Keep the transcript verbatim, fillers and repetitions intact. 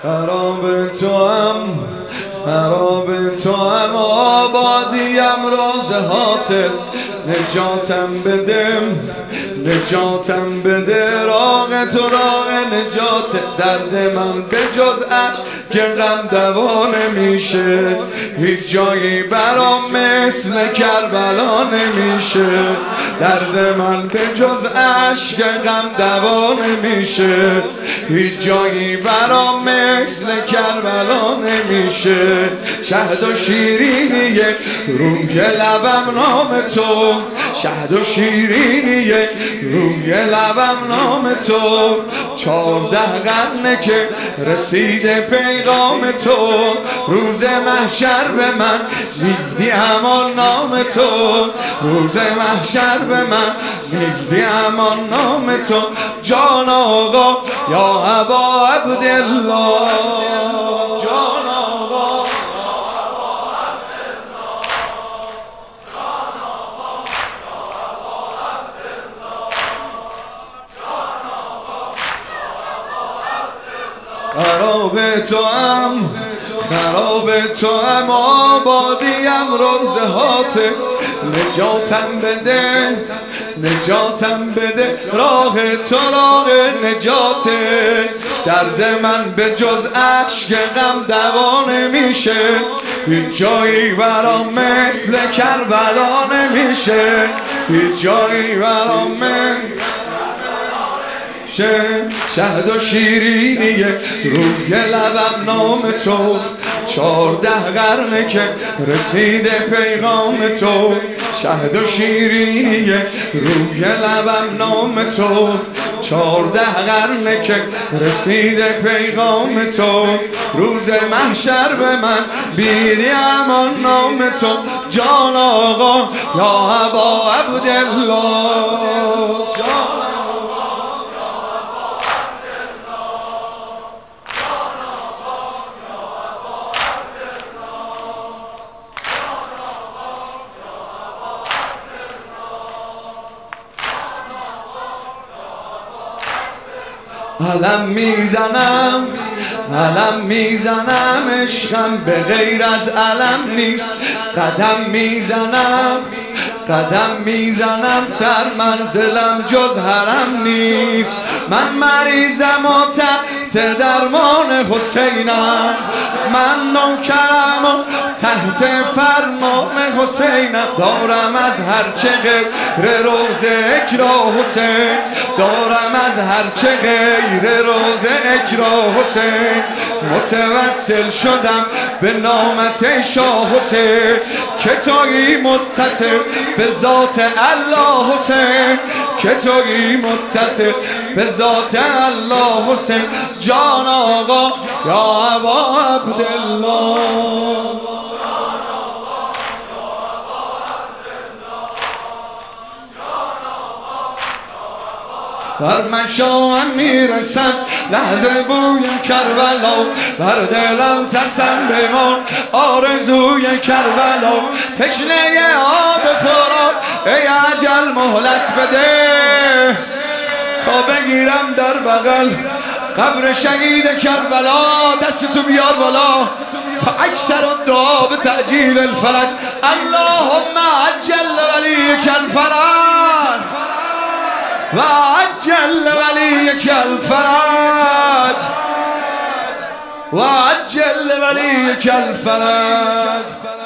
خراب تو هم خراب تو هم آبادیم رازهات نجاتم بده نجاتم بده راغ تو راغ نجات درد من به جز عشق که غم دوا نمیشه هیچ جایی برام مثل کربلا نمیشه درد من به جز عشق که غم دوا نمیشه هیچ جایی برام مثل کربلا نمیشه شهد و شیرینیه روی لبم نام تو شهد و شیرینیه روی لبم نام تو چارده قرنه که رسیده پیغام تو روز محشر به من میگی امان نام تو روز محشر به من میگی امان نام تو جان آقا یا ابا عبدالله جان آقا خراب تو هم خراب تو هم آبادیم روزهات نجاتم بده نجاتم بده راه تو راه نجاته درد من به جز عشق غم دوا نمیشه هیچ جایی برام مثل کربلا نمیشه هیچ جایی برام شهد و شیرینیه روی لبم نام تو چارده قرنه که رسیده پیغام تو شهد و شیرینیه روی لبم نام تو چارده قرنه که رسیده پیغام تو روز محشر به من بیدی امان نام تو جان آقا یا ابا عبدالله علم میزنم علم میزنم عشقم به غیر از علم نیست قدم میزنم قدم میزنم سر منزلم جز حرم نیست من مریضم و تحت درمان حسینم من نوکرم و تحت فرمان حسینم دارم از هرچه غیر روز اکرا حسین دارم از هرچه غیر روز اکرا حسین متوسل شدم به نامت شاه حسین که تویی متصل به ذات الله حسین که تویی متصل به ذات الله حسین جان آقا یا ابا عبدالله بر من شاهم میرسد لحظه بوی کربلا بر دلم ترسم بمان آرزوی کربلا تشنه آب فرات ای عجل مهلت بده تا بگیرم در بغل قبر شهید کربلا دستتو بیار بالا فاکثر الدعا به تعجیل الفرج اللهم عجل ولیک الفرج و عجل ولیک الفرج و عجل ولیک الفرج